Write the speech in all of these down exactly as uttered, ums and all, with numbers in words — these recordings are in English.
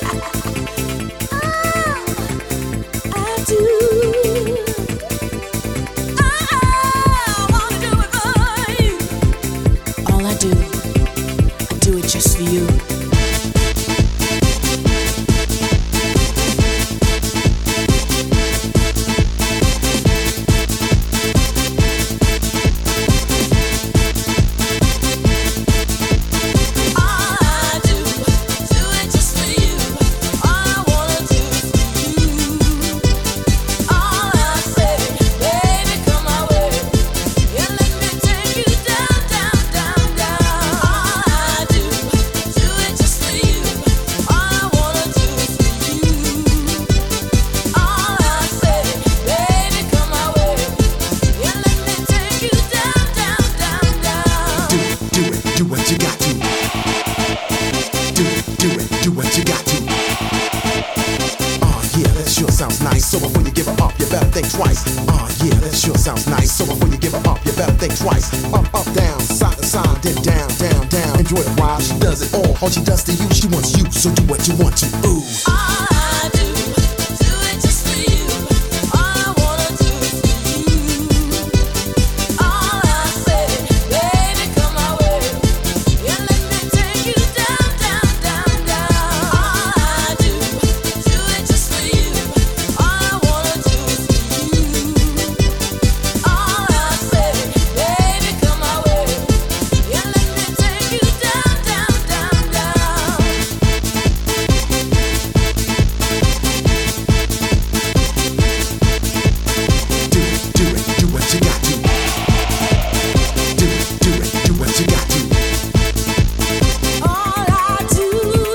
Just for you. Do what you got to. Do it, do it, do what you got to. Oh yeah, that sure sounds nice. So before you give her up, you better think twice. Oh yeah, that sure sounds nice. So before you give her up, you better think twice. Up, up, down, side to side, then down, down, down. Enjoy it while she does it all. All she does to you, she wants you. So do what you want to. Ooh. I do, do it just for you. All I wanna do is for you. All I say, baby, come my way. Yeah, let me take you down, down, down, down. All I do, do it just for you. All I wanna do is for you. All I say, baby, come my way. Yeah, let me take you down, down, down, down. Do it, do it, do what you got to. Do it, do it, do what you got to. All I do,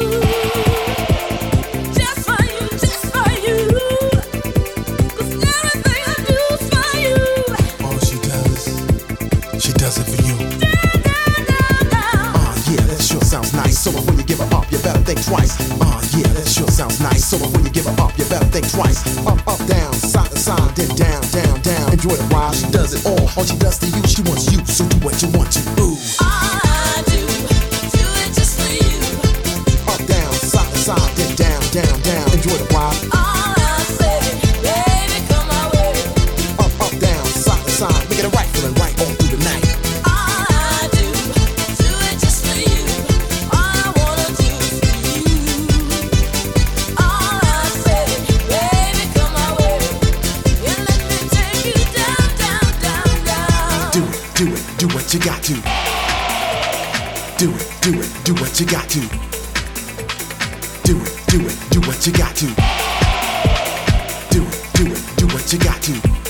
just for you, just for you. 'Cause everything I do is for you. All she does, she does it for you. Down, down, down, down. Oh yeah, that sure sounds nice. So before you give her up, you better think twice. Oh yeah, that sure sounds nice. So before you give her up, you better think twice. Up, up, down, side to side, then down, down, down. Enjoy it while she does it all. All she does to you, she wants you. So do what you want to. Ooh. All I do, do it just for you. Up, down, side to side, then down, down, down. Enjoy it while. All I say, baby, come my way. Up, up, down, side to side. Make it a right, feeling right all through the night. All I do, do it just for you. All I wanna do is for you. All I say, baby, come my way. Yeah, let me take you down, down, down, down. Do it, do it, do what you got to. Do it, do it, do what you got to. Do it, do it, do what you got to. Do it, do it, do what you got to.